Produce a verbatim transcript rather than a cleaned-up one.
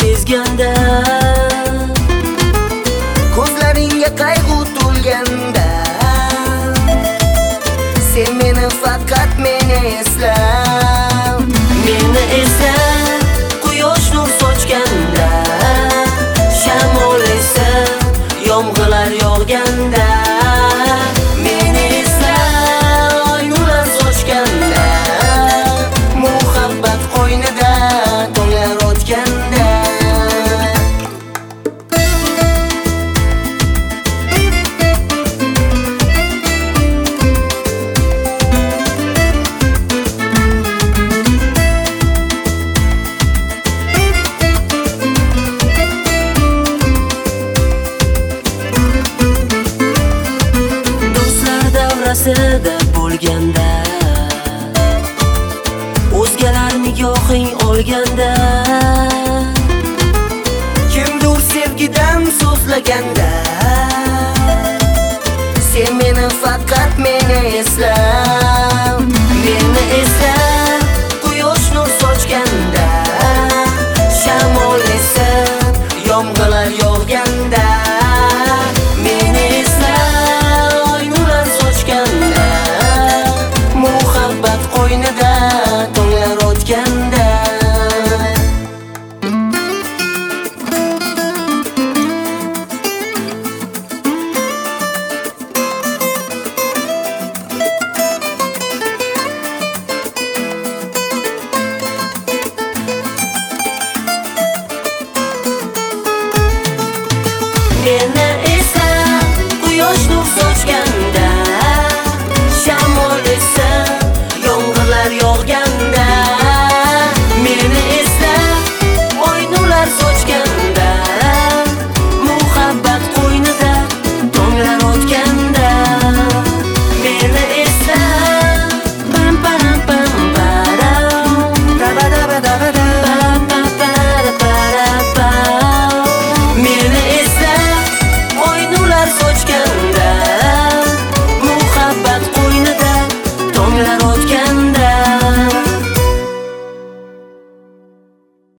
sezganda, ko'zlaringga qayg'u to'lganda, sen meni faqat meni esla. meni esa quyosh nur sochganda, shamol esa yomg'irlar yog'ganda, meni esa oy nurlar sochganda, muhabbat qo'ynida tonglar o'tganda. Davrasida bo'lganda, o'zgalar nigohing olganda, Kimdir sevgidan so'zlaganda,